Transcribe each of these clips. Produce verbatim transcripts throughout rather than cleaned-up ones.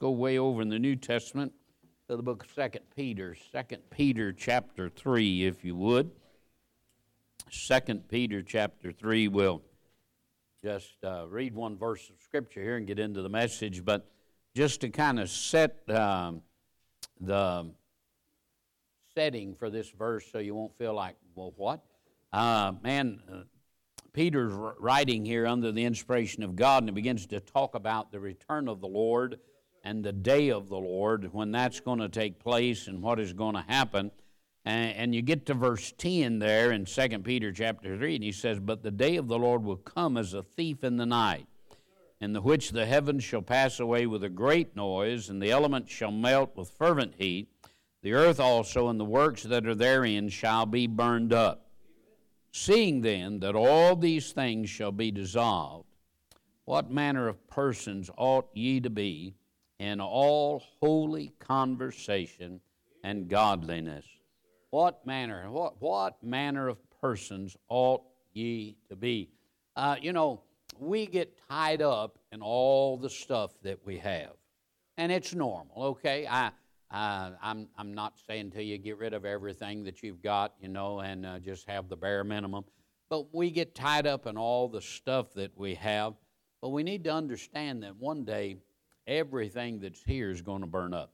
go way over in the New Testament to the book of Second Peter. Second Peter chapter three, if you would. Second Peter chapter three, we'll just uh, read one verse of Scripture here and get into the message, but just to kind of set um, the setting for this verse so you won't feel like, well, what? Uh, man, uh, Peter's writing here under the inspiration of God, and he begins to talk about the return of the Lord and the day of the Lord, when that's going to take place and what is going to happen. And, and you get to verse ten there in Second Peter chapter three, and he says, "But the day of the Lord will come as a thief in the night, in the which the heavens shall pass away with a great noise, and the elements shall melt with fervent heat. The earth also and the works that are therein shall be burned up. Seeing then that all these things shall be dissolved, what manner of persons ought ye to be in all holy conversation and godliness?" What manner, what, what manner of persons ought ye to be? Uh, you know, we get tied up in all the stuff that we have, and it's normal, okay? I, uh, I'm, I'm not saying till you get rid of everything that you've got, you know, and uh, just have the bare minimum, but we get tied up in all the stuff that we have. But we need to understand that one day everything that's here is going to burn up.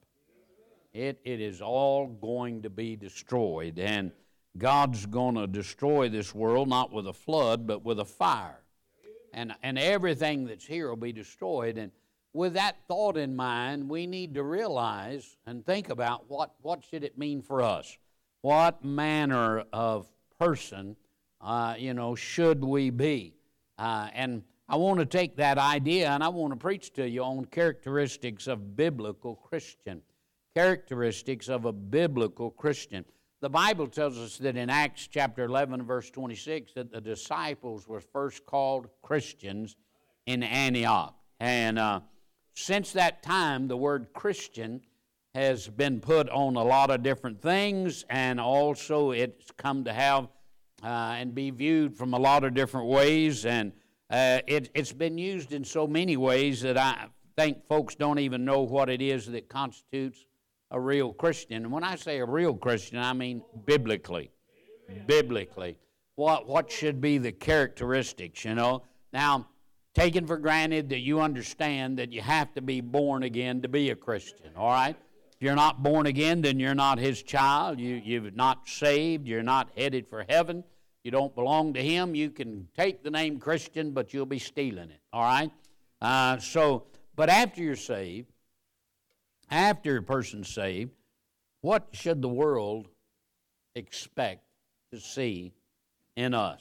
It, it is all going to be destroyed, and God's going to destroy this world, not with a flood, but with a fire. And, and everything that's here will be destroyed. And with that thought in mind, we need to realize and think about what, what should it mean for us? What manner of person, uh, you know, should we be? Uh, and I want to take that idea, and I want to preach to you on characteristics of biblical Christian. Characteristics of a biblical Christian. The Bible tells us that in Acts chapter eleven, verse twenty-six, that the disciples were first called Christians in Antioch. And uh, since that time, the word Christian has been put on a lot of different things, and also it's come to have uh, and be viewed from a lot of different ways. And uh, it, it's been used in so many ways that I think folks don't even know what it is that constitutes a real Christian. And when I say a real Christian, I mean biblically. Amen. Biblically. What what should be the characteristics, you know? Now, taking for granted that you understand that you have to be born again to be a Christian, all right? If you're not born again, then you're not His child. You, you're not saved. You're not headed for heaven. You don't belong to Him. You can take the name Christian, but you'll be stealing it, all right? Uh, so, but after you're saved, after a person's saved, what should the world expect to see in us?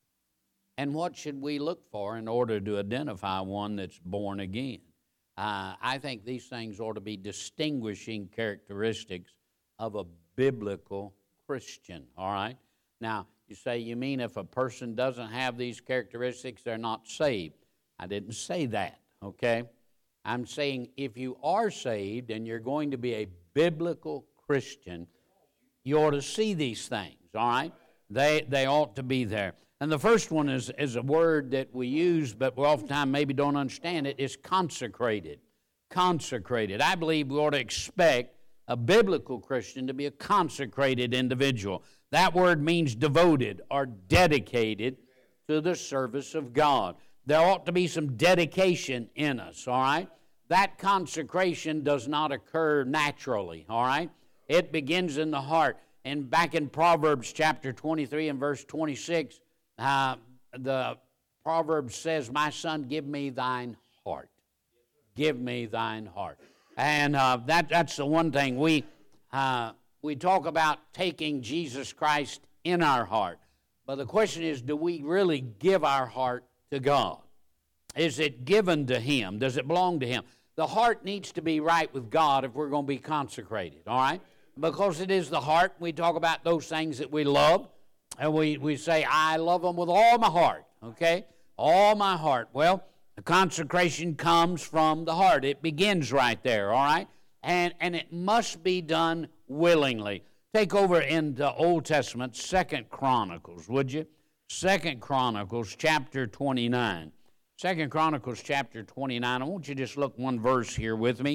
And what should we look for in order to identify one that's born again? Uh, I think these things ought to be distinguishing characteristics of a biblical Christian, all right? Now, you say, you mean if a person doesn't have these characteristics, they're not saved? I didn't say that, okay? I'm saying if you are saved and you're going to be a biblical Christian, you ought to see these things, all right? They they ought to be there. And the first one is, is a word that we use, but we oftentimes maybe don't understand it, is consecrated. Consecrated. I believe we ought to expect a biblical Christian to be a consecrated individual. That word means devoted or dedicated to the service of God. There ought to be some dedication in us, all right? That consecration does not occur naturally, all right? It begins in the heart. And back in Proverbs chapter twenty-three and verse twenty-six, uh, the Proverbs says, "My son, give me thine heart. Give me thine heart." And uh, that that's the one thing. We, uh, we talk about taking Jesus Christ in our heart. But the question is, do we really give our heart to God? Is it given to Him? Does it belong to Him? The heart needs to be right with God if we're going to be consecrated, all right? Because it is the heart. We talk about those things that we love, and we, we say, I love them with all my heart, okay? All my heart. Well, the consecration comes from the heart. It begins right there, all right? And, and it must be done willingly. Take over in the Old Testament, Second Chronicles, would you? Second Chronicles chapter twenty-nine. Second Chronicles chapter twenty-nine. I want you to just look one verse here with me.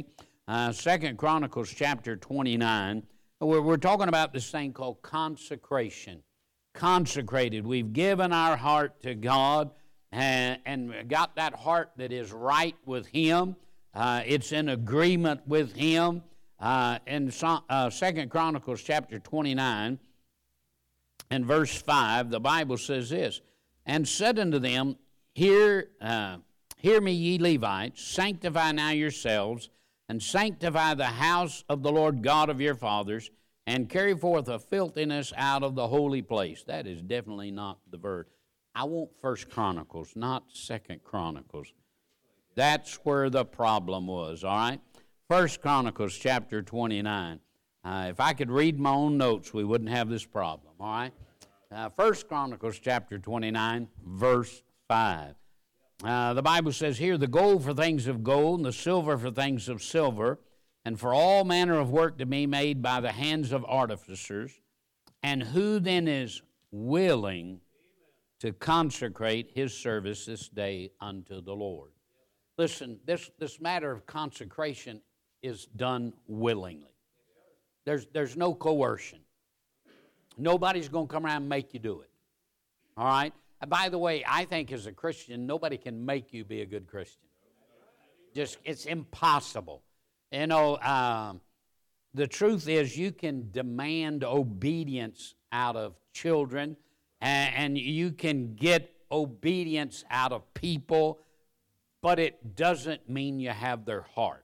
Uh, Second Chronicles chapter twenty-nine. We're, we're talking about this thing called consecration. Consecrated. We've given our heart to God and, and got that heart that is right with Him. Uh, it's in agreement with Him. Uh, in so, uh, Second Chronicles chapter twenty-nine and verse five, the Bible says this, and said unto them, Hear, uh, hear me, ye Levites, sanctify now yourselves, and sanctify the house of the Lord God of your fathers, and carry forth a filthiness out of the holy place. That is definitely not the verse. I want First Chronicles, not Second Chronicles. That's where the problem was, all right? First Chronicles chapter twenty-nine. Uh, if I could read my own notes, we wouldn't have this problem, all right? Uh, First Chronicles chapter twenty-nine, verse five. Uh, the Bible says here, the gold for things of gold, and the silver for things of silver, and for all manner of work to be made by the hands of artificers. And who then is willing to consecrate his service this day unto the Lord? Listen, this, this matter of consecration is done willingly. There's, there's no coercion. Nobody's going to come around and make you do it. All right? And by the way, I think as a Christian, nobody can make you be a good Christian. Just, it's impossible. You know, um, the truth is you can demand obedience out of children, and, and you can get obedience out of people, but it doesn't mean you have their heart.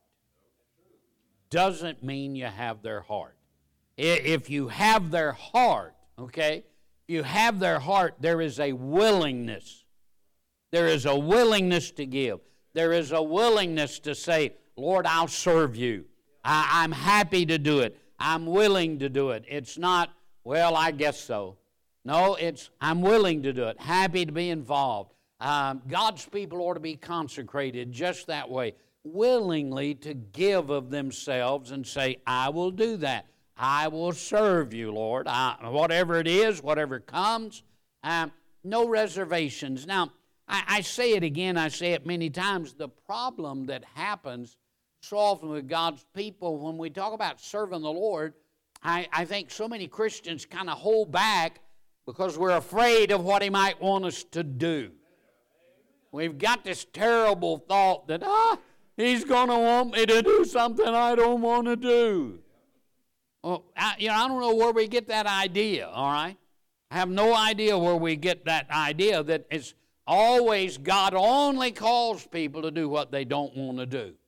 Doesn't mean you have their heart. If you have their heart, okay, you have their heart, there is a willingness. There is a willingness to give. There is a willingness to say, Lord, I'll serve you. I, I'm happy to do it. I'm willing to do it. It's not, well, I guess so. No, it's, I'm willing to do it. Happy to be involved. Um, God's people ought to be consecrated just that way. Willingly to give of themselves and say, I will do that. I will serve you, Lord. I, whatever it is, whatever comes, um, no reservations. Now, I, I say it again, I say it many times, the problem that happens so often with God's people, when we talk about serving the Lord, I, I think so many Christians kind of hold back because we're afraid of what He might want us to do. We've got this terrible thought that, ah, He's going to want me to do something I don't want to do. Well, I, you know, I don't know where we get that idea, all right? I have no idea where we get that idea that it's always God only calls people to do what they don't want to do.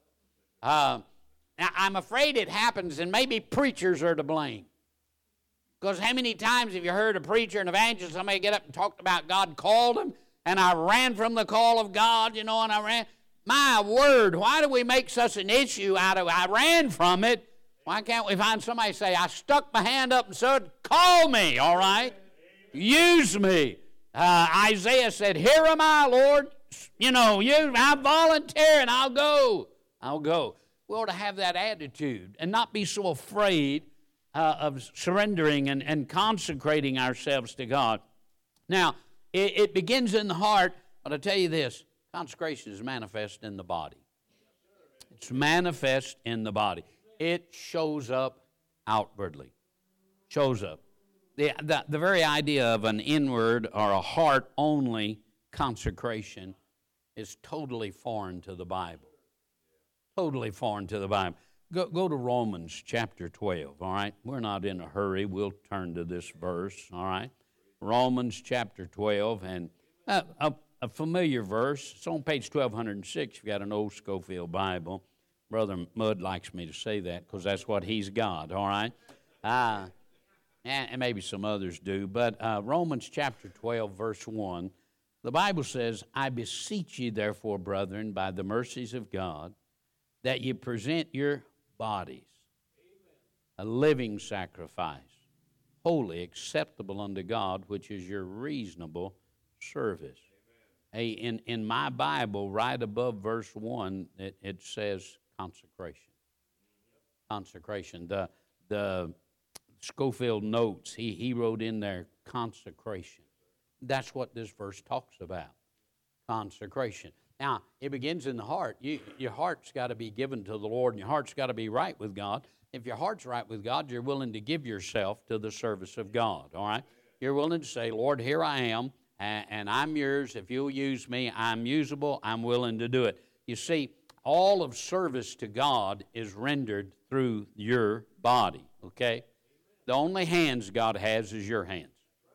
Uh, now, I'm afraid it happens, and maybe preachers are to blame. Because how many times have you heard a preacher, an evangelist, somebody get up and talked about God called them, and I ran from the call of God, you know, and I ran. My word, why do we make such an issue out of I ran from it? Why can't we find somebody say, I stuck my hand up and said, call me, all right? Use me. Uh, Isaiah said, here am I, Lord. You know, you, I volunteer and I'll go. I'll go. We ought to have that attitude and not be so afraid uh, of surrendering and, and consecrating ourselves to God. Now, it, it begins in the heart, but I tell you this, consecration is manifest in the body. It's manifest in the body. It shows up outwardly. Shows up. The, the, the very idea of an inward or a heart-only consecration is totally foreign to the Bible. Totally foreign to the Bible. Go, go to Romans chapter twelve, all right? We're not in a hurry. We'll turn to this verse, all right? Romans chapter twelve, and uh, a, a familiar verse. It's on page twelve oh six if you got an old Scofield Bible. Brother Mudd likes me to say that because that's what he's got, all right? Uh, and, and maybe some others do. But uh, Romans chapter twelve, verse one, the Bible says, I beseech you, therefore, brethren, by the mercies of God, that you present your bodies a living sacrifice, holy, acceptable unto God, which is your reasonable service. Hey, in, in my Bible, right above verse one, it, it says consecration. Consecration. The, the Scofield notes, he, he wrote in there consecration. That's what this verse talks about, consecration. Now, it begins in the heart. You, your heart's got to be given to the Lord, and your heart's got to be right with God. If your heart's right with God, you're willing to give yourself to the service of God, all right? You're willing to say, Lord, here I am, and, and I'm yours. If you'll use me, I'm usable. I'm willing to do it. You see, all of service to God is rendered through your body, okay? The only hands God has is your hands.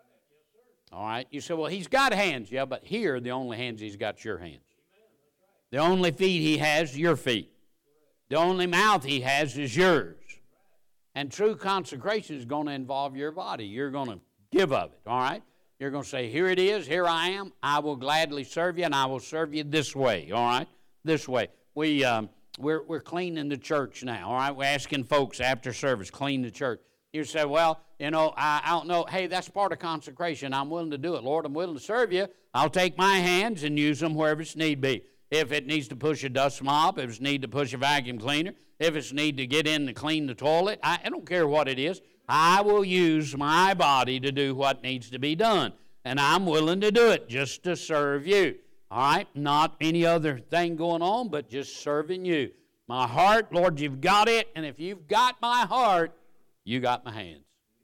All right? You say, well, he's got hands. Yeah, but here, the only hands he's got your hands. The only feet he has, your feet. The only mouth he has is yours. And true consecration is going to involve your body. You're going to give of it, all right? You're going to say, here it is, here I am. I will gladly serve you, and I will serve you this way, all right? This way. We, um, we're, we're cleaning the church now, all right? We're asking folks after service, clean the church. You say, well, you know, I, I don't know. Hey, that's part of consecration. I'm willing to do it. Lord, I'm willing to serve you. I'll take my hands and use them wherever it's need be. If it needs to push a dust mop, if it's need to push a vacuum cleaner, if it's need to get in to clean the toilet, I, I don't care what it is. I will use my body to do what needs to be done. And I'm willing to do it just to serve you. All right? Not any other thing going on, but just serving you. My heart, Lord, you've got it. And if you've got my heart, you got my hands.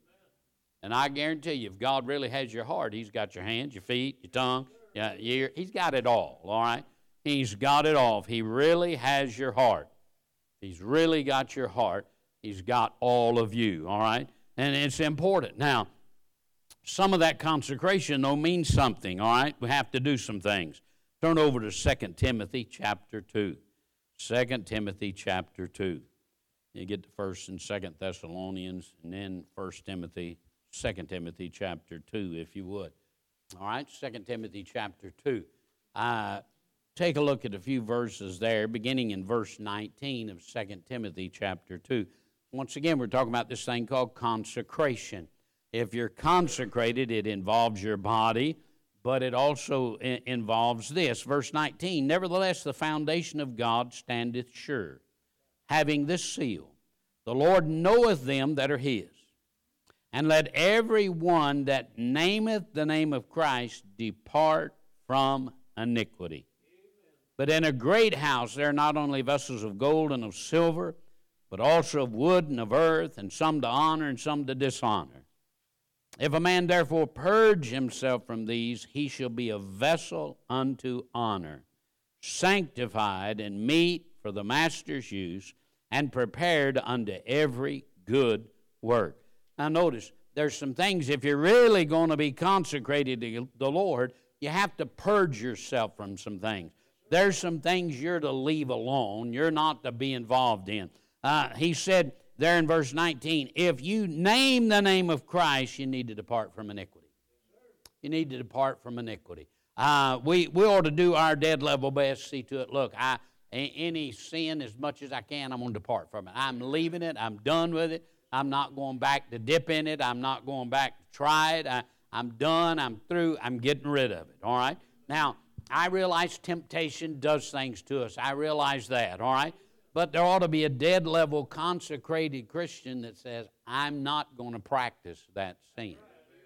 And I guarantee you, if God really has your heart, he's got your hands, your feet, your tongue, your ear. He's got it all, all right? He's got it all. If he really has your heart, he's really got your heart, he's got all of you, all right? And it's important. Now, some of that consecration, though, means something, all right? We have to do some things. Turn over to Second Timothy chapter two. Second Timothy chapter two. You get to First and Second Thessalonians, and then First Timothy, Second Timothy chapter two, if you would. All right, Second Timothy chapter two. Uh, take a look at a few verses there, beginning in verse nineteen of Second Timothy chapter two. Once again, we're talking about this thing called consecration. If you're consecrated, it involves your body, but it also I- involves this. Verse nineteen, nevertheless, the foundation of God standeth sure, having this seal, the Lord knoweth them that are his. And let every one that nameth the name of Christ depart from iniquity. But in a great house there are not only vessels of gold and of silver, but also of wood and of earth, and some to honor and some to dishonor. If a man therefore purge himself from these, he shall be a vessel unto honor, sanctified and meet for the master's use, and prepared unto every good work. Now notice, there's some things, if you're really going to be consecrated to the Lord, you have to purge yourself from some things. There's some things you're to leave alone, you're not to be involved in. Uh, he said there in verse nineteen, if you name the name of Christ, you need to depart from iniquity. You need to depart from iniquity. Uh, we, we ought to do our dead level best, see to it, look, I, any sin as much as I can, I'm going to depart from it. I'm leaving it. I'm done with it. I'm not going back to dip in it. I'm not going back to try it. I, I'm done. I'm through. I'm getting rid of it, all right? Now, I realize temptation does things to us. I realize that, all right? But there ought to be a dead level consecrated Christian that says, I'm not going to practice that sin.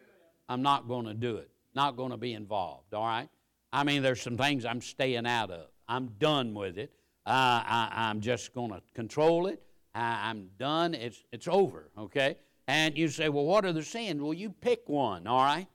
I'm not going to do it. Not going to be involved, all right? I mean, there's some things I'm staying out of. I'm done with it. Uh, I, I'm just going to control it. I, I'm done. It's, it's over, okay? And you say, well, what are the sins? Well, you pick one, all right?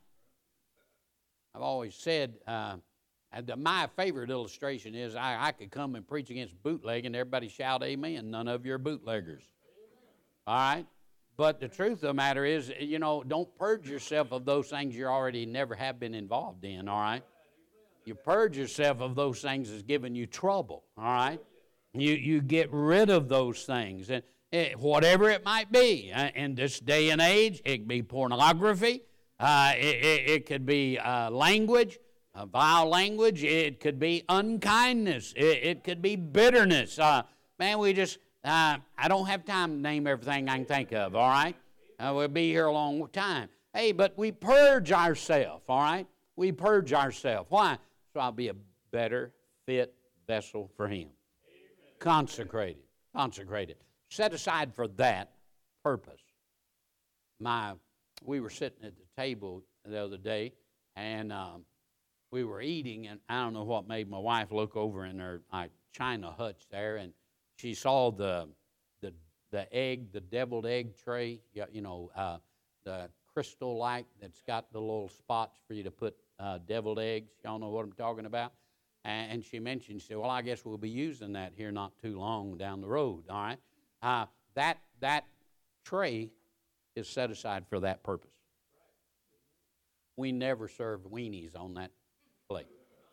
I've always said, uh, my favorite illustration is I, I could come and preach against bootlegging, and everybody shout amen. None of you are bootleggers, all right? But the truth of the matter is, you know, don't purge yourself of those things you already never have been involved in, all right? You purge yourself of those things that's giving you trouble, all right? You you get rid of those things, and it, whatever it might be. Uh, in this day and age, it could be pornography. Uh, it, it, it could be uh, language, uh, vile language. It could be unkindness. It, it could be bitterness. Uh, man, we just, uh, I don't have time to name everything I can think of, all right? Uh, we'll be here a long time. Hey, but we purge ourselves, all right? We purge ourselves. Why? So I'll be a better fit vessel for him. Amen. Consecrated. Consecrated. Set aside for that purpose. My, we were sitting at the table the other day, and um, we were eating, and I don't know what made my wife look over in her uh, china hutch there, and she saw the the the egg, the deviled egg tray, you know, uh, the crystal light that's got the little spots for you to put uh, deviled eggs. Y'all know what I'm talking about? And, and she mentioned, she said, well, I guess we'll be using that here not too long down the road, all right? Uh, that that tray is set aside for that purpose. We never served weenies on that plate.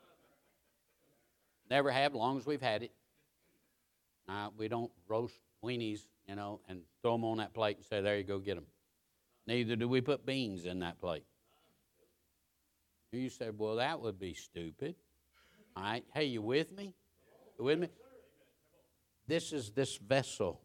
Never have, as long as we've had it. Uh, we don't roast weenies, you know, and throw them on that plate and say, there you go, get them. Neither do we put beans in that plate. You said, well, that would be stupid. All right. Hey, you with me? You with me? This is this vessel.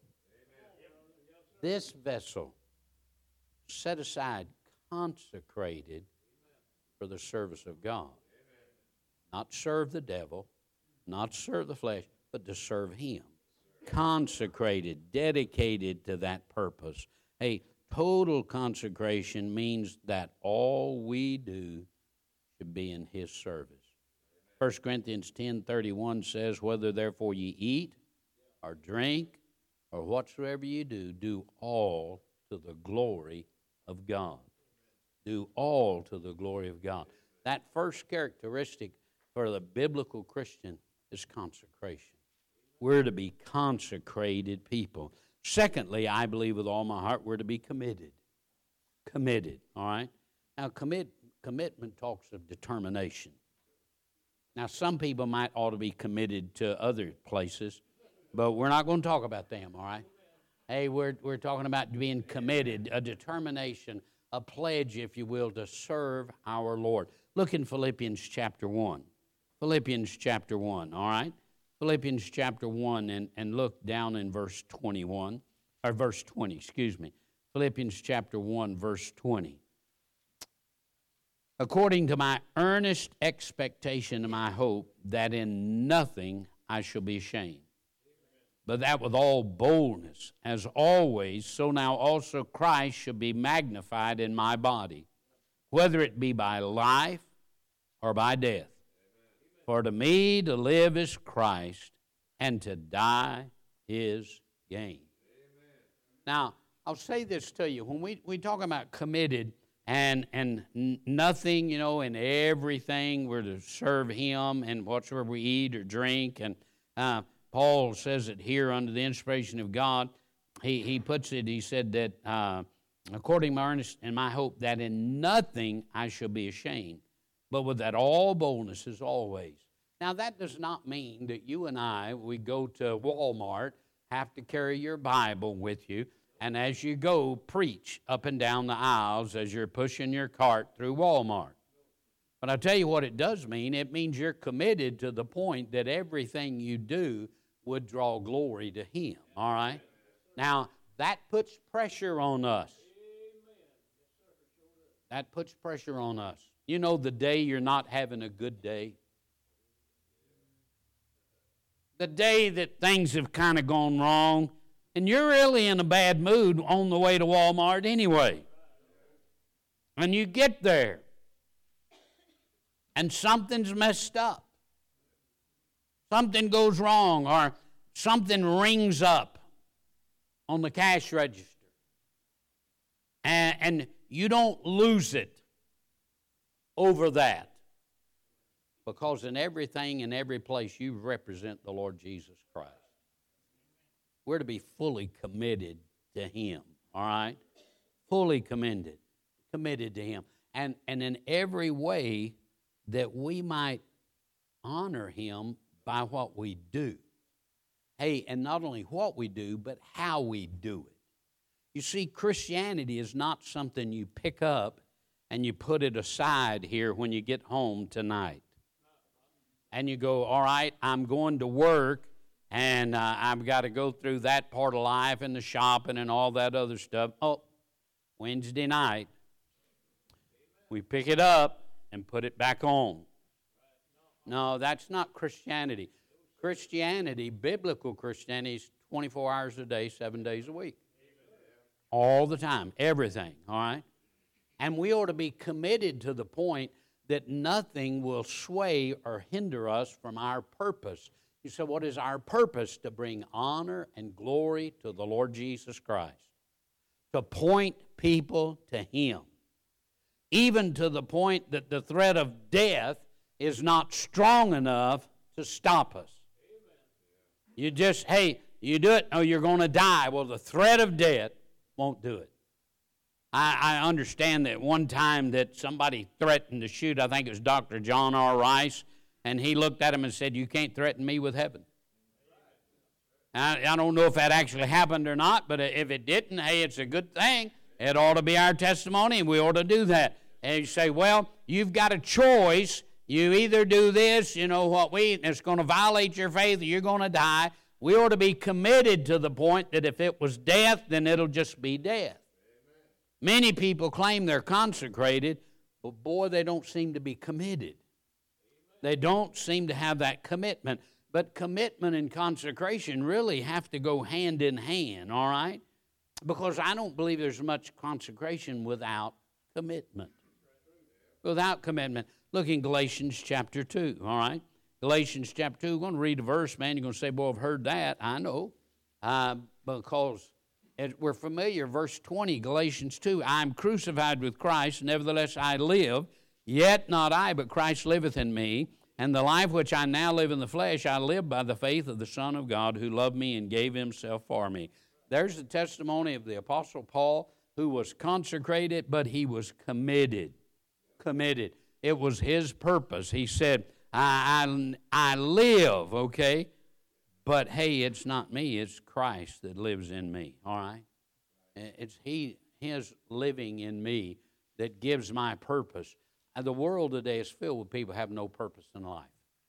This vessel set aside, consecrated for the service of God. Not serve the devil, not serve the flesh, but to serve Him. Consecrated, dedicated to that purpose. Hey, total consecration means that all we do should be in His service. First Corinthians ten thirty-one says, whether therefore ye eat or drink or whatsoever you do, do all to the glory of God. Do all to the glory of God. That first characteristic for the biblical Christian is consecration. We're to be consecrated people. Secondly, I believe with all my heart, we're to be committed. Committed, all right? Now, commit, commitment talks of determination. Now, some people might ought to be committed to other places, but we're not going to talk about them, all right? Hey, we're, we're talking about being committed, a determination, a pledge, if you will, to serve our Lord. Look in Philippians chapter one. Philippians chapter one, all right? Philippians chapter one, and, and look down in verse twenty-one, or verse twenty, excuse me. Philippians chapter one, verse twenty. According to my earnest expectation and my hope, that in nothing I shall be ashamed, but that with all boldness, as always, so now also Christ shall be magnified in my body, whether it be by life or by death. For to me to live is Christ, and to die is gain. Now, I'll say this to you. When we, we talk about committed and, and n- nothing, you know, and everything, we're to serve Him and whatsoever we eat or drink. And uh, Paul says it here under the inspiration of God. He, he puts it, he said that, uh, according to my earnest and my hope, that in nothing I shall be ashamed, but with that all boldness as always. Now, that does not mean that you and I, we go to Walmart, have to carry your Bible with you, and as you go, preach up and down the aisles as you're pushing your cart through Walmart. But I'll tell you what it does mean. It means you're committed to the point that everything you do would draw glory to Him, all right? Now, that puts pressure on us. That puts pressure on us. You know the day you're not having a good day? The day that things have kind of gone wrong, and you're really in a bad mood on the way to Walmart anyway. And you get there, and something's messed up. Something goes wrong, or something rings up on the cash register. And, and you don't lose it over that, because in everything and every place you represent the Lord Jesus Christ. We're to be fully committed to Him, all right? Fully committed, committed to Him. And, and in every way that we might honor Him by what we do. Hey, and not only what we do, but how we do it. You see, Christianity is not something you pick up and you put it aside here when you get home tonight. And you go, all right, I'm going to work, and uh, I've got to go through that part of life and the shopping and all that other stuff. Oh, Wednesday night, we pick it up and put it back on. No, that's not Christianity. Christianity, biblical Christianity, is twenty-four hours a day, seven days a week. All the time, everything, all right? And we ought to be committed to the point that nothing will sway or hinder us from our purpose. You say, what is our purpose? To bring honor and glory to the Lord Jesus Christ, to point people to Him, even to the point that the threat of death is not strong enough to stop us. You just, hey, you do it, oh, you're going to die. Well, the threat of death won't do it. I, I understand that one time that somebody threatened to shoot, I think it was Doctor John R. Rice, and he looked at him and said, you can't threaten me with heaven. I, I don't know if that actually happened or not, but if it didn't, hey, it's a good thing. It ought to be our testimony, and we ought to do that. And you say, well, you've got a choice. You either do this, you know what we, it's going to violate your faith, or you're going to die. We ought to be committed to the point that if it was death, then it'll just be death. Many people claim they're consecrated, but boy, they don't seem to be committed. They don't seem to have that commitment. But commitment and consecration really have to go hand in hand, all right? Because I don't believe there's much consecration without commitment. Without commitment. Look in Galatians chapter two, all right? Galatians chapter two, we're going to read a verse, man. You're going to say, boy, I've heard that. I know. Uh, because we're familiar, verse twenty, Galatians two, I am crucified with Christ, nevertheless I live, yet not I, but Christ liveth in me. And the life which I now live in the flesh, I live by the faith of the Son of God who loved me and gave Himself for me. There's the testimony of the Apostle Paul, who was consecrated, but he was committed. Committed. It was his purpose. He said, I, I, I live, okay, but hey, it's not me, it's Christ that lives in me, all right? It's he, His living in me that gives my purpose. And the world today is filled with people who have no purpose in life.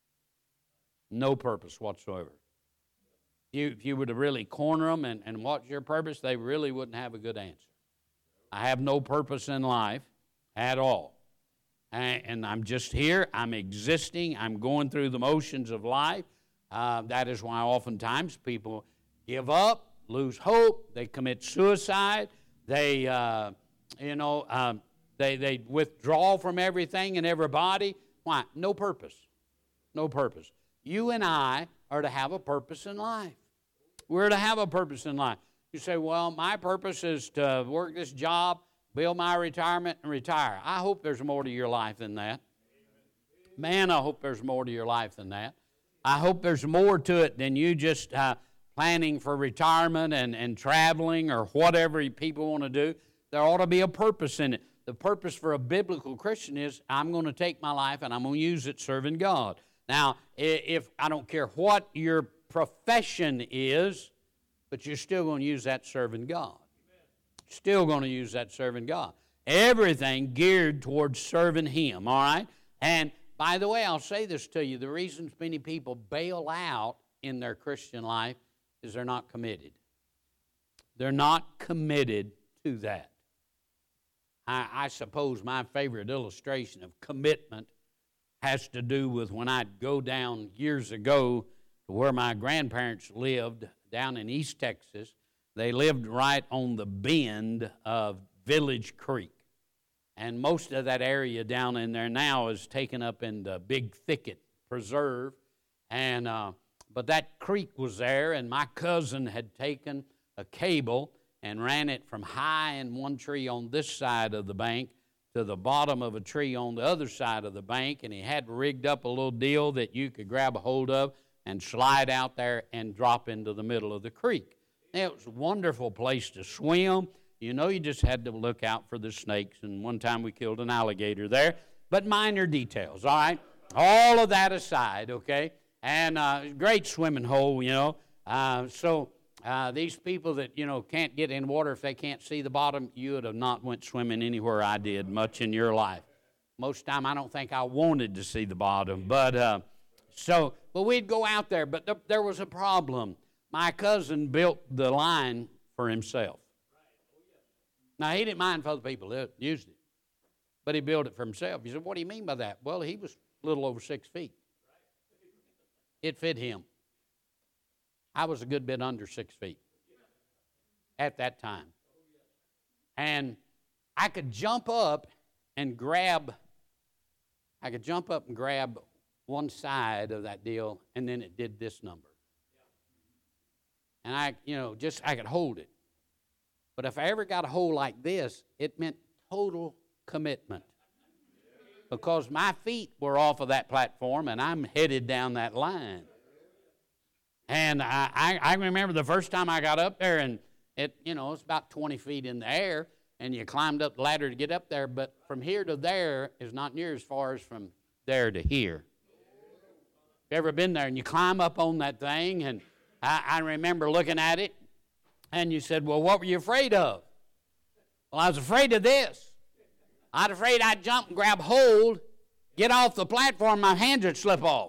No purpose whatsoever. If you, if you were to really corner them and, and what's your purpose, they really wouldn't have a good answer. I have no purpose in life at all. And, and I'm just here. I'm existing. I'm going through the motions of life. Uh, that is why oftentimes people give up, lose hope. They commit suicide. They, uh, you know... Um, They they withdraw from everything and everybody. Why? No purpose. No purpose. You and I are to have a purpose in life. We're to have a purpose in life. You say, well, my purpose is to work this job, build my retirement, and retire. I hope there's more to your life than that. Man, I hope there's more to your life than that. I hope there's more to it than you just uh, planning for retirement and, and traveling or whatever people want to do. There ought to be a purpose in it. The purpose for a biblical Christian is I'm going to take my life and I'm going to use it serving God. Now, if I don't care what your profession is, but you're still going to use that serving God. Still going to use that serving God. Everything geared towards serving Him, all right? And by the way, I'll say this to you. The reasons many people bail out in their Christian life is they're not committed. They're not committed to that. I, I suppose my favorite illustration of commitment has to do with when I'd go down years ago to where my grandparents lived down in East Texas. They lived right on the bend of Village Creek. And most of that area down in there now is taken up in the Big Thicket Preserve. And uh, but that creek was there, and my cousin had taken a cable and ran it from high in one tree on this side of the bank to the bottom of a tree on the other side of the bank, and he had rigged up a little deal that you could grab a hold of and slide out there and drop into the middle of the creek. It was a wonderful place to swim. You know, you just had to look out for the snakes, and one time we killed an alligator there, but minor details, all right? All of that aside, okay? And uh, great swimming hole, you know. Uh, so... Uh, these people that, you know, can't get in water if they can't see the bottom, you would have not went swimming anywhere I did much in your life. Most of the time, I don't think I wanted to see the bottom. But uh, so, but we'd go out there. But th- there was a problem. My cousin built the line for himself. Now, he didn't mind if other people used it, but he built it for himself. You said, what do you mean by that? Well, he was a little over six feet. It fit him. I was a good bit under six feet at that time. And I could jump up and grab I could jump up and grab one side of that deal, and then it did this number. And I, you know, just, I could hold it. But if I ever got a hold like this, it meant total commitment. Because my feet were off of that platform, and I'm headed down that line. And I, I, I remember the first time I got up there, and it, you know, it's about twenty feet in the air, and you climbed up the ladder to get up there, but from here to there is not near as far as from there to here. You ever been there and you climb up on that thing, and I, I remember looking at it, and you said, well, what were you afraid of? Well, I was afraid of this. I was afraid I'd jump and grab hold, get off the platform, my hands would slip off.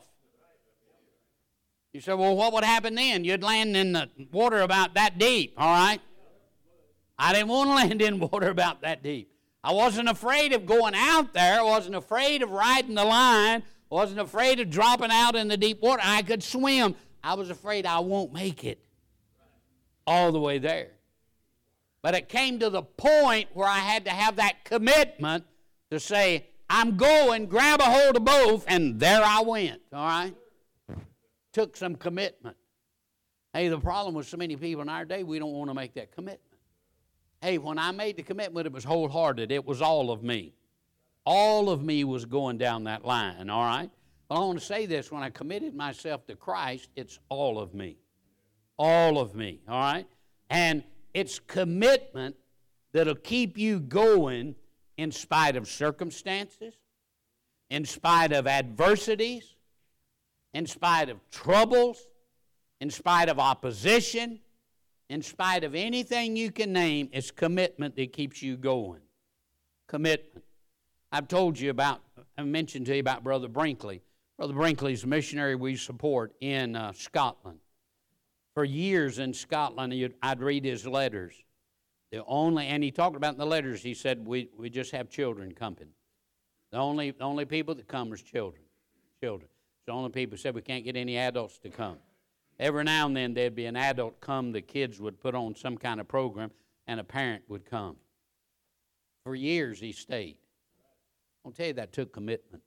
You said, well, what would happen then? You'd land in the water about that deep, all right? I didn't want to land in water about that deep. I wasn't afraid of going out there. I wasn't afraid of riding the line. I wasn't afraid of dropping out in the deep water. I could swim. I was afraid I won't make it all the way there. But it came to the point where I had to have that commitment to say, I'm going, grab a hold of both, and there I went, all right? Took some commitment. Hey, the problem with so many people in our day, we don't want to make that commitment. Hey, when I made the commitment, it was wholehearted. It was all of me. All of me was going down that line, all right? Well, I want to say this. When I committed myself to Christ, it's all of me. All of me, all right? And it's commitment that'll keep you going in spite of circumstances, in spite of adversities, in spite of troubles, in spite of opposition, in spite of anything you can name. It's commitment that keeps you going. Commitment. I've told you about, I mentioned to you about Brother Brinkley. Brother Brinkley's a missionary we support in uh, Scotland. For years in Scotland, I'd read his letters. The only, and he talked about in the letters, he said, we, we just have children coming. The only, the only people that come is children. Children. The only people said we can't get any adults to come. Every now and then there'd be an adult come, the kids would put on some kind of program, and a parent would come. For years he stayed. I'll tell you, that took commitment.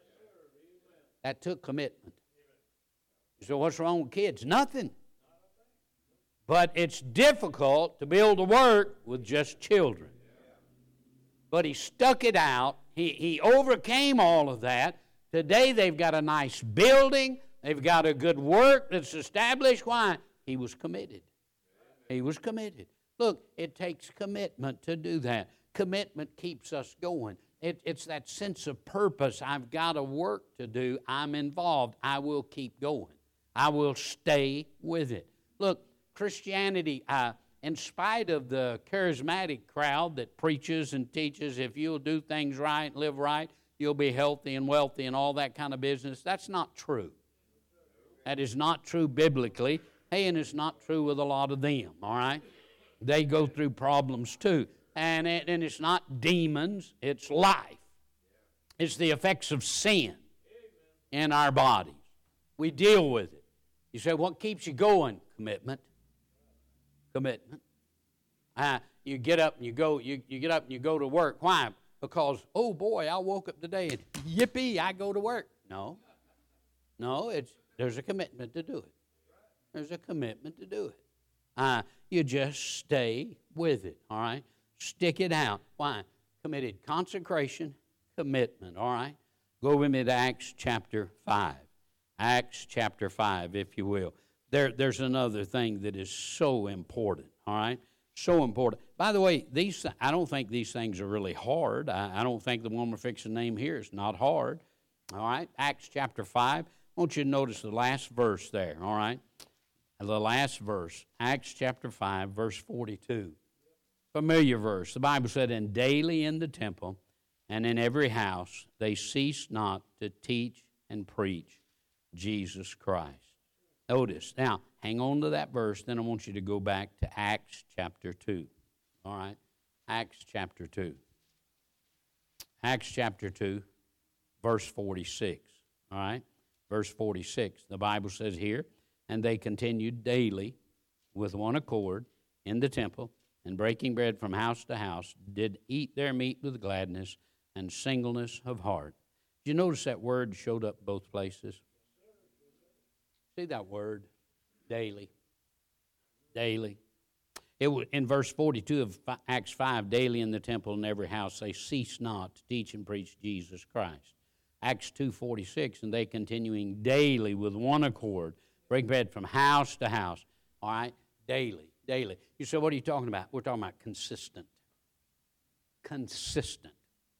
That took commitment. So what's wrong with kids? Nothing. But it's difficult to be able to work with just children. But he stuck it out. He, he overcame all of that. Today they've got a nice building. They've got a good work that's established. Why? He was committed. He was committed. Look, it takes commitment to do that. Commitment keeps us going. It, it's that sense of purpose. I've got a work to do. I'm involved. I will keep going. I will stay with it. Look, Christianity, uh, in spite of the charismatic crowd that preaches and teaches, if you'll do things right, live right, you'll be healthy and wealthy and all that kind of business, that's not true. That is not true biblically. Hey, and it's not true with a lot of them, all right? They go through problems too. And, it, and it's not demons, it's life. It's the effects of sin in our bodies. We deal with it. You say, what keeps you going? Commitment. Commitment. Uh, you get up and you go, you, you get up and you go to work. Why? Because, oh boy, I woke up today and yippee, I go to work. No. No, it's there's a commitment to do it. There's a commitment to do it. Uh, you just stay with it, all right? Stick it out. Why? Committed consecration, commitment, all right? Go with me to Acts chapter five. Acts chapter five, if you will. There, there's another thing that is so important, all right? So important. By the way, these I don't think these things are really hard. I, I don't think the one we're fixing to name here is not hard, all right? Acts chapter five. I want you to notice the last verse there, all right? The last verse, Acts chapter five, verse forty-two. Familiar verse. The Bible said, and daily in the temple and in every house they ceased not to teach and preach Jesus Christ. Notice. Now, hang on to that verse, then I want you to go back to Acts chapter two. All right? Acts chapter two. Acts chapter two, verse forty-six. All right? Verse forty-six. The Bible says here, and they continued daily with one accord in the temple, and breaking bread from house to house, did eat their meat with gladness and singleness of heart. Did you notice that word showed up both places? See that word? Daily. Daily. It was, in verse forty-two of Acts five, daily in the temple and every house they cease not to teach and preach Jesus Christ. Acts two forty-six, and they continuing daily with one accord, break bread from house to house. All right? Daily, daily. You say, what are you talking about? We're talking about consistent. Consistent.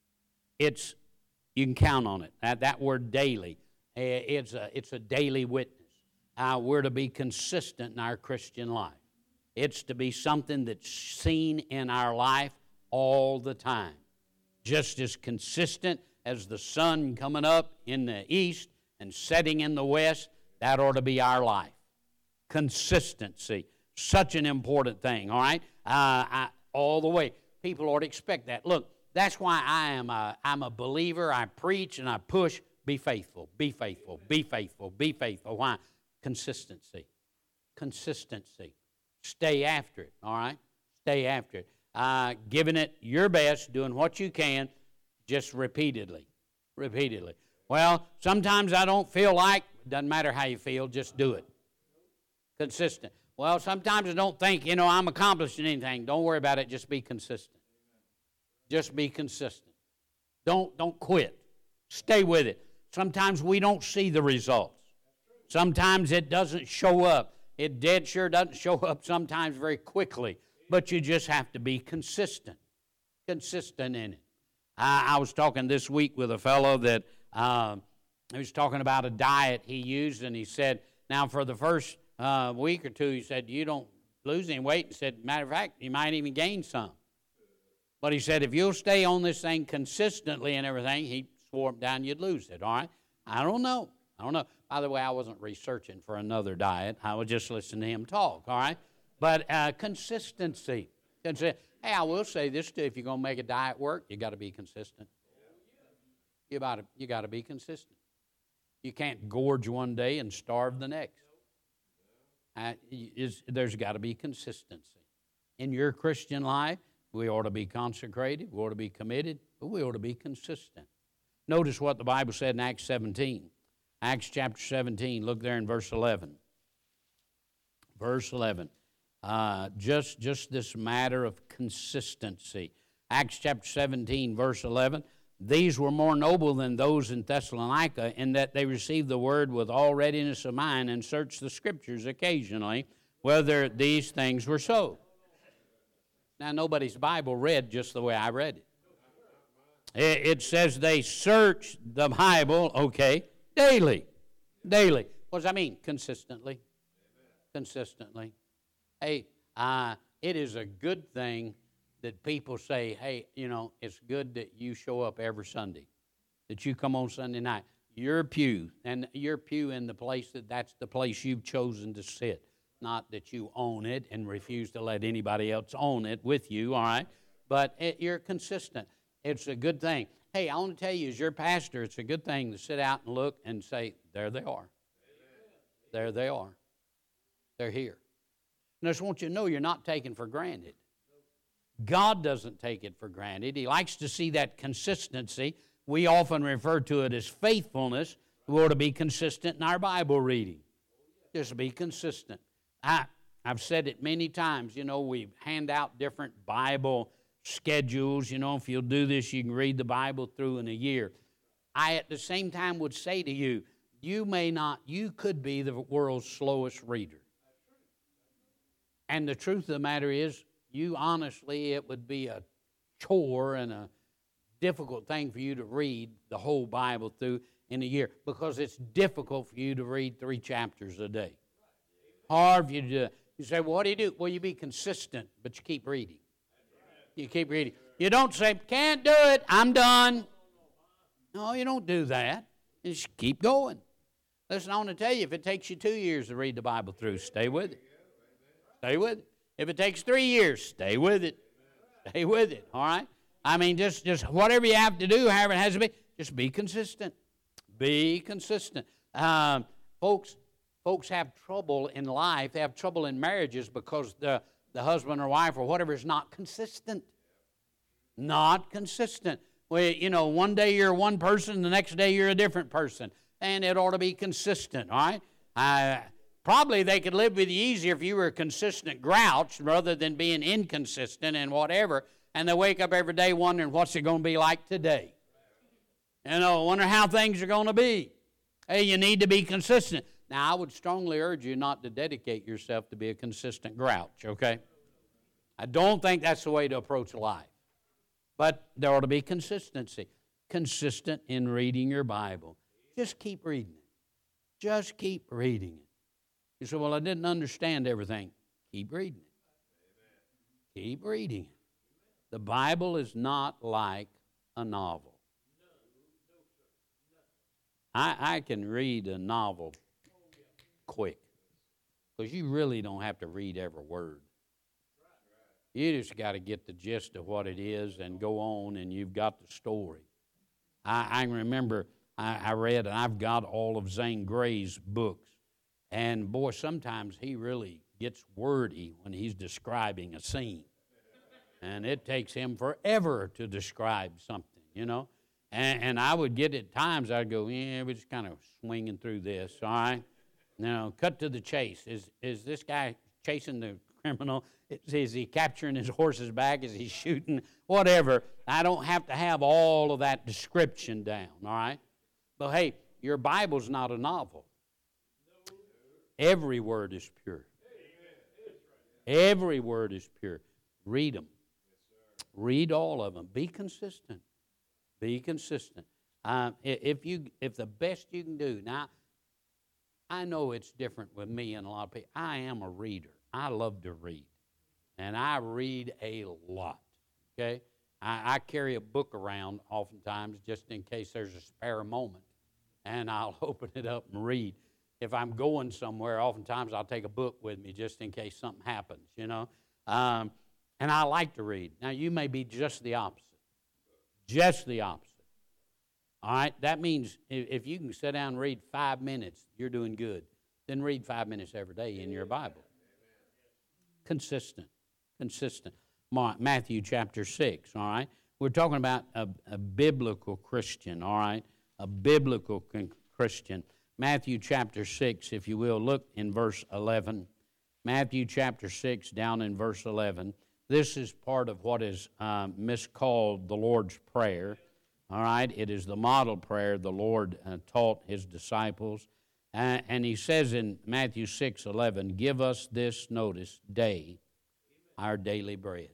It's, you can count on it. That, that word daily, it's a, it's a daily witness. Uh, we're to be consistent in our Christian life. It's to be something that's seen in our life all the time. Just as consistent as the sun coming up in the east and setting in the west, that ought to be our life. Consistency. Such an important thing, all right? Uh, I, all the way. People ought to expect that. Look, that's why I am a, I'm a believer. I preach and I push. Be faithful, be faithful, be faithful, be faithful. Why? Consistency. Consistency. Stay after it, all right? Stay after it. Uh, giving it your best, doing what you can, just repeatedly, repeatedly. Well, sometimes I don't feel like, doesn't matter how you feel, just do it. Consistent. Well, sometimes I don't think, you know, I'm accomplishing anything. Don't worry about it, just be consistent. Just be consistent. Don't, don't quit. Stay with it. Sometimes we don't see the results. Sometimes it doesn't show up. It dead sure doesn't show up sometimes very quickly, but you just have to be consistent, consistent in it. I, I was talking this week with a fellow that uh, he was talking about a diet he used, and he said, now for the first uh, week or two, he said, you don't lose any weight. He said, matter of fact, you might even gain some. But he said, if you'll stay on this thing consistently and everything, he swore up down you'd lose it, all right? I don't know. I don't know. By the way, I wasn't researching for another diet. I was just listening to him talk, all right? But uh, consistency. Consi- hey, I will say this too. If you're going to make a diet work, you got to be consistent. You got to you got to be consistent. You can't gorge one day and starve the next. Uh, is, there's got to be consistency. In your Christian life, we ought to be consecrated. We ought to be committed. But we ought to be consistent. Notice what the Bible said in Acts seventeen. Acts chapter seventeen, look there in verse eleven. Verse eleven. Uh, just, just this matter of consistency. Acts chapter seventeen, verse eleven. These were more noble than those in Thessalonica in that they received the word with all readiness of mind and searched the Scriptures occasionally whether these things were so. Now, nobody's Bible read just the way I read it. It, it says they searched the Bible, okay, daily, daily. What does that mean? Consistently, consistently. Hey, uh, it is a good thing that people say, hey, you know, it's good that you show up every Sunday, that you come on Sunday night. Your pew, and your pew in the place that that's the place you've chosen to sit, not that you own it and refuse to let anybody else own it with you, all right? But it, you're consistent. It's a good thing. Hey, I want to tell you, as your pastor, it's a good thing to sit out and look and say, there they are. There they are. They're here. And I just want you to know you're not taken for granted. God doesn't take it for granted. He likes to see that consistency. We often refer to it as faithfulness. We ought to be consistent in our Bible reading. Just be consistent. I, I've said it many times. You know, we hand out different Bible schedules. You know, if you'll do this, you can read the Bible through in a year. I, at the same time, would say to you, you may not, you could be the world's slowest reader. And the truth of the matter is, you honestly, it would be a chore and a difficult thing for you to read the whole Bible through in a year because it's difficult for you to read three chapters a day. Hard for you to do it. You say, well, what do you do? Well, you be consistent, but you keep reading. You keep reading. You don't say, can't do it, I'm done. No, you don't do that. You just keep going. Listen, I want to tell you, if it takes you two years to read the Bible through, stay with it. Stay with it. If it takes three years, stay with it. Stay with it, all right? I mean, just, just whatever you have to do, however it has to be, just be consistent. Be consistent. Um, folks, folks have trouble in life. They have trouble in marriages because the, the husband or wife or whatever is not consistent. Not consistent. Well, you know, one day you're one person, the next day you're a different person. And it ought to be consistent, all right? I, probably they could live with you easier if you were a consistent grouch rather than being inconsistent and whatever. And they wake up every day wondering what's it going to be like today. You know, wonder how things are going to be. Hey, you need to be consistent. Now, I would strongly urge you not to dedicate yourself to be a consistent grouch, okay? I don't think that's the way to approach life. But there ought to be consistency. Consistent in reading your Bible. Just keep reading it. Just keep reading it. You say, well, I didn't understand everything. Keep reading it. Keep reading it. The Bible is not like a novel. I, I can read a novel quick because you really don't have to read every word. You just got to get the gist of what it is and go on, and you've got the story. I, I remember I, I read, and I've got all of Zane Grey's books, and boy, sometimes he really gets wordy when he's describing a scene, and it takes him forever to describe something, you know. And, and I would get at times, I'd go, yeah, we're just kind of swinging through this, all right? Now, cut to the chase. Is is this guy chasing the criminal? Is he capturing his horse's back? Is he shooting? Whatever. I don't have to have all of that description down, all right? But, hey, your Bible's not a novel. Every word is pure. Every word is pure. Read them. Read all of them. Be consistent. Be consistent. Um, if you, if the best you can do, now, I know it's different with me and a lot of people. I am a reader. I love to read. And I read a lot, okay? I, I carry a book around oftentimes just in case there's a spare moment. And I'll open it up and read. If I'm going somewhere, oftentimes I'll take a book with me just in case something happens, you know? Um, and I like to read. Now, you may be just the opposite. Just the opposite. All right? That means if you can sit down and read five minutes, you're doing good. Then read five minutes every day in your Bible. Consistent. Consistent. Matthew chapter six, all right? We're talking about a, a biblical Christian, all right? A biblical con- Christian. Matthew chapter six, if you will, look in verse eleven. Matthew chapter six, down in verse eleven. This is part of what is um, miscalled the Lord's Prayer. All right, it is the model prayer the Lord uh, taught his disciples. Uh, and he says in Matthew six eleven, give us this, notice, day, our daily bread.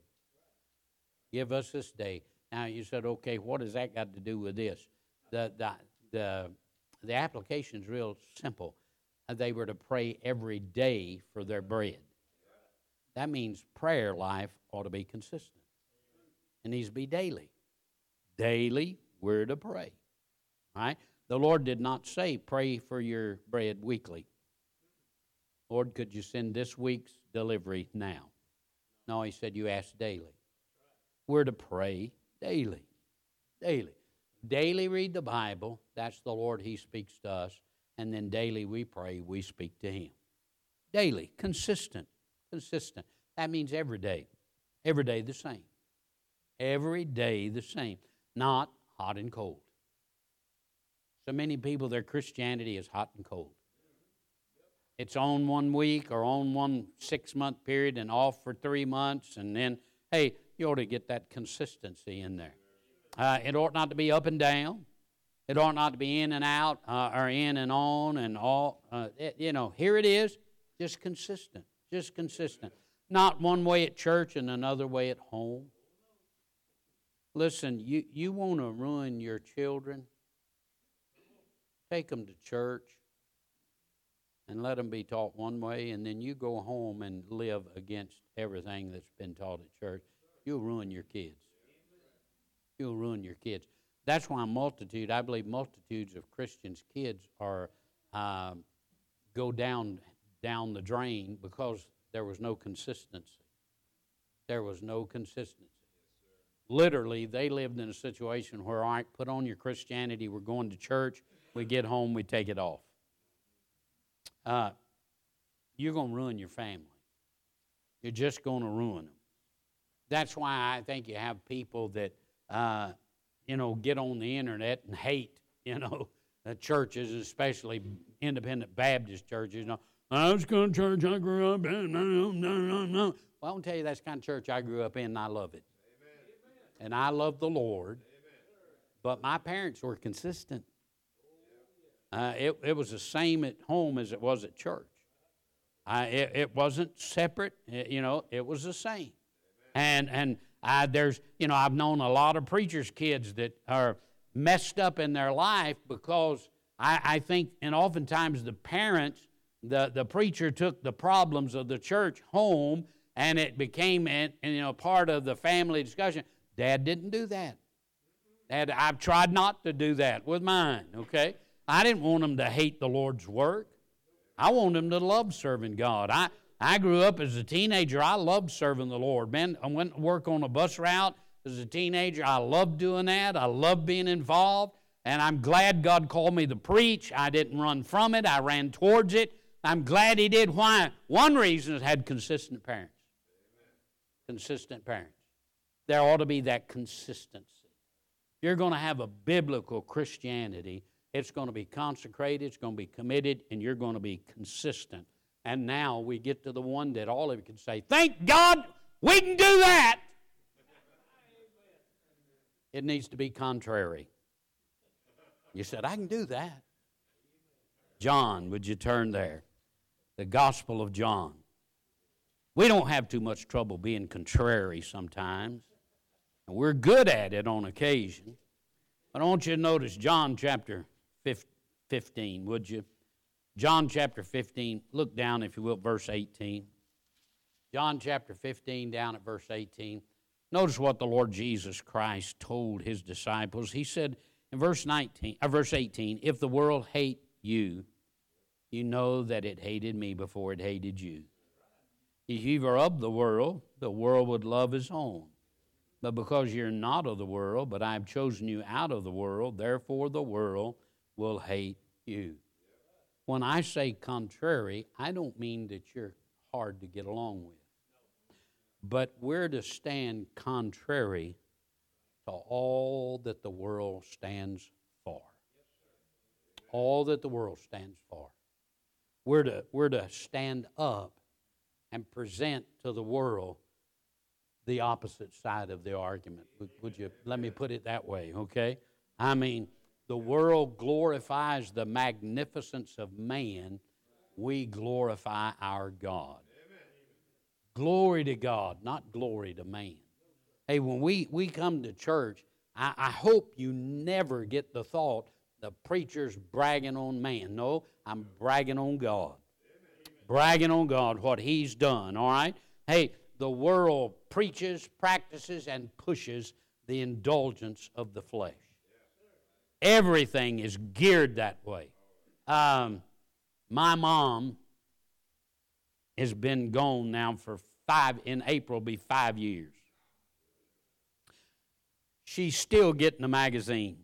Give us this day. Now you said, okay, what has that got to do with this? The, the, the, the application is real simple. They were to pray every day for their bread. That means prayer life ought to be consistent. It needs to be daily. Daily, we're to pray. All right? The Lord did not say pray for your bread weekly. Lord, could you send this week's delivery now? No, he said you ask daily. We're to pray daily. Daily. Daily read the Bible. That's the Lord, he speaks to us. And then daily we pray, we speak to him. Daily, consistent, consistent. That means every day. Every day the same. Every day the same. Not hot and cold. So many people, their Christianity is hot and cold. It's on one week or on one six-month period and off for three months. And then, hey, you ought to get that consistency in there. Uh, it ought not to be up and down. It ought not to be in and out uh, or in and on and all. Uh, it, you know, here it is, just consistent, just consistent. Not one way at church and another way at home. Listen, you, you want to ruin your children? Take them to church and let them be taught one way, and then you go home and live against everything that's been taught at church. You'll ruin your kids. You'll ruin your kids. That's why multitude, I believe multitudes of Christians' kids are um, go down down the drain because there was no consistency. There was no consistency. Literally, they lived in a situation where, all right, put on your Christianity, we're going to church, we get home, we take it off. Uh, you're going to ruin your family. You're just going to ruin them. That's why I think you have people that uh, you know, get on the internet and hate, you know, the churches, especially independent Baptist churches. You know, I was going to church I grew up in. No, no, no, no, no. Well, I want to tell you that's the kind of church I grew up in, and I love it. Amen. And I love the Lord. Amen. But my parents were consistent. Uh, it, it was the same at home as it was at church. I, it, it wasn't separate. It, you know, it was the same. Amen. And and I, there's, you know, I've known a lot of preachers' kids that are messed up in their life because I, I think, and oftentimes the parents, the, the preacher took the problems of the church home, and it became, an, you know, part of the family discussion. Dad didn't do that. Dad, I've tried not to do that with mine, okay? I didn't want them to hate the Lord's work. I want them to love serving God. I, I grew up as a teenager. I loved serving the Lord. Man, I went to work on a bus route as a teenager. I loved doing that. I loved being involved. And I'm glad God called me to preach. I didn't run from it. I ran towards it. I'm glad He did. Why? One reason is I had consistent parents. Consistent parents. There ought to be that consistency. If you're going to have a biblical Christianity, it's going to be consecrated, it's going to be committed, and you're going to be consistent. And now we get to the one that all of you can say, thank God we can do that. It needs to be contrary. You said, I can do that. John, would you turn there? The Gospel of John. We don't have too much trouble being contrary sometimes. And we're good at it on occasion. But I want you to notice John chapter fifteen, would you? John chapter fifteen, look down, if you will, verse eighteen. John chapter fifteen, down at verse eighteen. Notice what the Lord Jesus Christ told His disciples. He said in verse nineteen, uh, verse eighteen, if the world hate you, you know that it hated me before it hated you. If you were of the world, the world would love his own. But because you're not of the world, but I have chosen you out of the world, therefore the world will hate you. When I say contrary, I don't mean that you're hard to get along with. But we're to stand contrary to all that the world stands for. All that the world stands for. We're to, we're to stand up and present to the world the opposite side of the argument. Would, would you let me put it that way, okay? I mean, the world glorifies the magnificence of man. We glorify our God. Glory to God, not glory to man. Hey, when we, we come to church, I, I hope you never get the thought the preacher's bragging on man. No, I'm bragging on God. Bragging on God, what He's done, all right? Hey, the world preaches, practices, and pushes the indulgence of the flesh. Everything is geared that way. Um, my mom has been gone now for five, in April will be five years. She's still getting a magazine.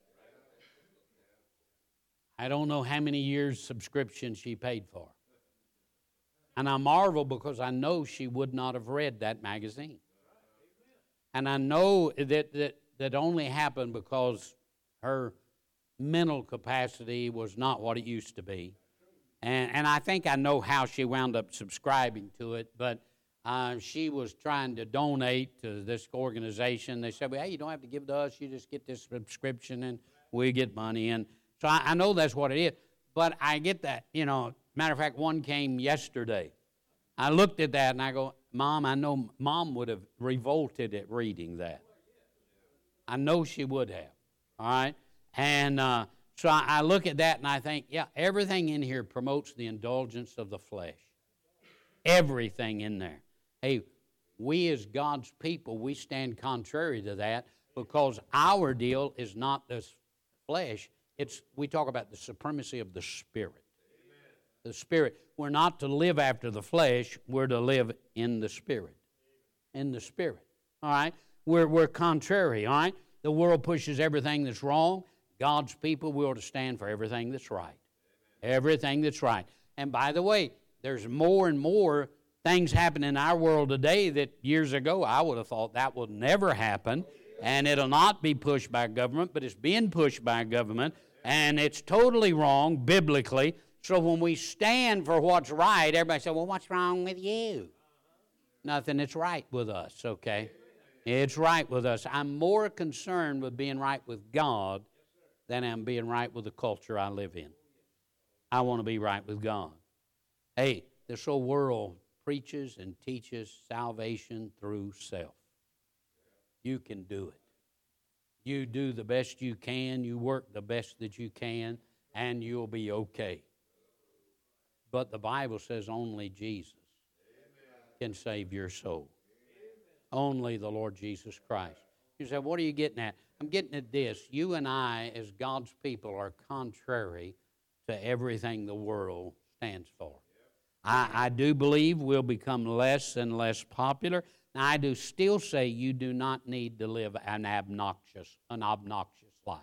I don't know how many years subscription she paid for. And I marvel because I know she would not have read that magazine. And I know that that, that only happened because her mental capacity was not what it used to be. And, and I think I know how she wound up subscribing to it, but uh, she was trying to donate to this organization. They said, well, hey, you don't have to give to us. You just get this subscription and we get money. And so I, I know that's what it is. But I get that, you know, matter of fact, one came yesterday. I looked at that and I go, Mom, I know Mom would have revolted at reading that. I know she would have, all right? And uh, so I, I look at that and I think, yeah, everything in here promotes the indulgence of the flesh. Everything in there. Hey, we as God's people, we stand contrary to that because our deal is not the flesh. It's, we talk about the supremacy of the Spirit. Amen. The Spirit. We're not to live after the flesh. We're to live in the Spirit. In the Spirit. All right? We're, we're contrary. All right? The world pushes everything that's wrong. God's people, we ought to stand for everything that's right. Amen. Everything that's right. And by the way, there's more and more things happen in our world today that years ago I would have thought that would never happen. and it'll not be pushed by government, but it's being pushed by government, and it's totally wrong biblically. So when we stand for what's right, everybody says, well, what's wrong with you? Nothing. It's right with us, okay? It's right with us. I'm more concerned with being right with God than I'm being right with the culture I live in. I want to be right with God. Hey, this whole world preaches and teaches salvation through self. You can do it. You do the best you can. You work the best that you can, and you'll be okay. But the Bible says only Jesus can save your soul. Only the Lord Jesus Christ. You say, what are you getting at? I'm getting at this. You and I, as God's people, are contrary to everything the world stands for. I, I do believe we'll become less and less popular. Now, I do still say you do not need to live an obnoxious, an obnoxious life.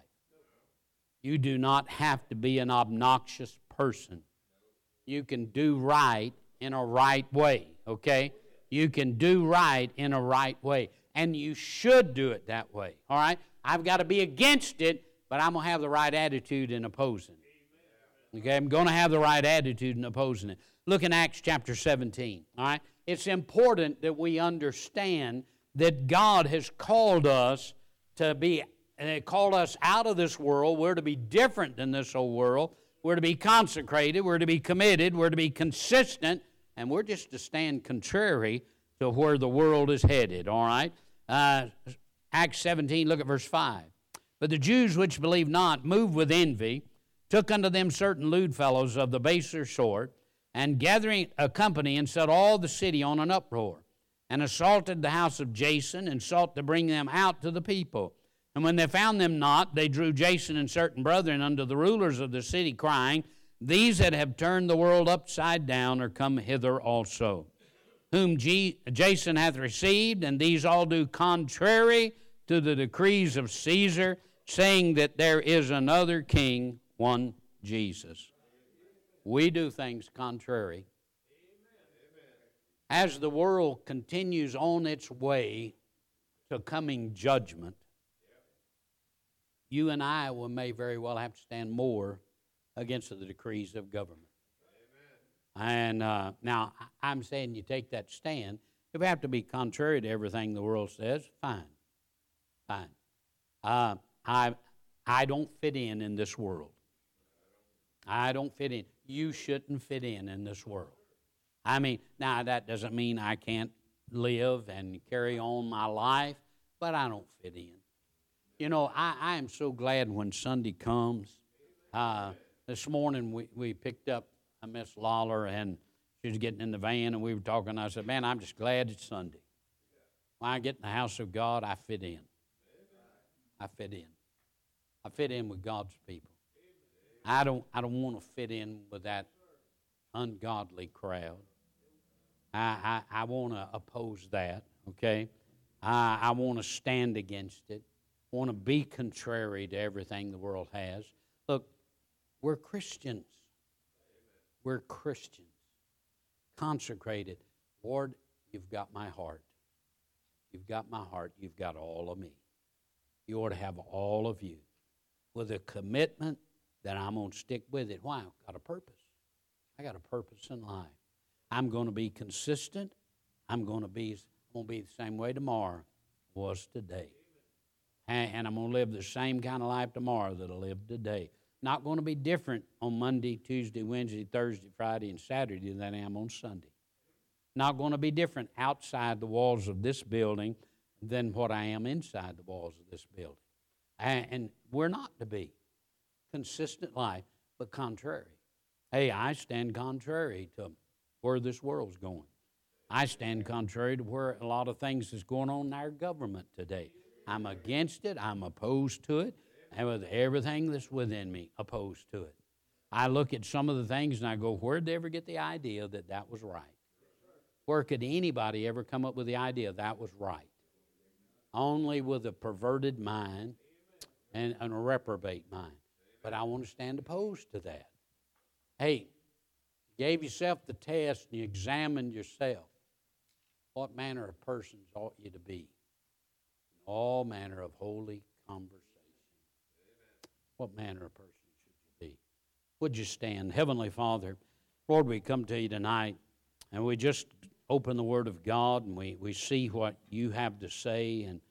You do not have to be an obnoxious person. You can do right in a right way, okay? You can do right in a right way, and you should do it that way, all right? I've got to be against it, but I'm going to have the right attitude in opposing it. Okay, I'm going to have the right attitude in opposing it. Look in Acts chapter seventeen, all right? It's important that we understand that God has called us to be, uh, called us out of this world. We're to be different than this old world. We're to be consecrated. We're to be committed. We're to be consistent. And we're just to stand contrary to where the world is headed, all right? Uh, Acts seventeen, look at verse five. But the Jews which believed not, moved with envy, took unto them certain lewd fellows of the baser sort, and gathering a company, and set all the city on an uproar, and assaulted the house of Jason, and sought to bring them out to the people. And when they found them not, they drew Jason and certain brethren unto the rulers of the city, crying, these that have turned the world upside down are come hither also, whom G- Jason hath received, and these all do contrary to the decrees of Caesar, saying that there is another king, one Jesus. We do things contrary. As the world continues on its way to coming judgment, you and I will may very well have to stand more against the decrees of government. And uh, now, I'm saying you take that stand. If we have to be contrary to everything the world says, fine. Fine. Uh, I, I don't fit in in this world. I don't fit in. You shouldn't fit in in this world. I mean, now that doesn't mean I can't live and carry on my life, but I don't fit in. You know, I, I am so glad when Sunday comes. Uh, this morning we, we picked up a Miss Lawler, and she was getting in the van, and we were talking, and I said, man, I'm just glad it's Sunday. When I get in the house of God, I fit in. I fit in. I fit in with God's people. I don't I don't want to fit in with that ungodly crowd. I, I, I want to oppose that, okay? I, I want to stand against it. I want to be contrary to everything the world has. Look, we're Christians. We're Christians. Consecrated. Lord, you've got my heart. You've got my heart. You've got all of me. You ought to have all of you with a commitment that I'm going to stick with it. Why? I've got a purpose. I got a purpose in life. I'm going to be consistent. I'm going to be, I'm going to be the same way tomorrow was today. And, and I'm going to live the same kind of life tomorrow that I lived today. Not going to be different on Monday, Tuesday, Wednesday, Thursday, Friday, and Saturday than I am on Sunday. Not going to be different outside the walls of this building than what I am inside the walls of this building. And, and we're not to be. Consistent life, but contrary. Hey, I stand contrary to where this world's going. I stand contrary to where a lot of things is going on in our government today. I'm against it. I'm opposed to it. And with everything that's within me, opposed to it. I look at some of the things and I go, where'd they ever get the idea that that was right? Where could anybody ever come up with the idea that was right? Only with a perverted mind and, and a reprobate mind. But I want to stand opposed to that. Hey, you gave yourself the test and you examined yourself. What manner of persons ought you to be? all manner of holy conversation. What manner of person should you be? Would you stand? Heavenly Father, Lord, we come to you tonight, and we just open the Word of God, and we, we see what you have to say, and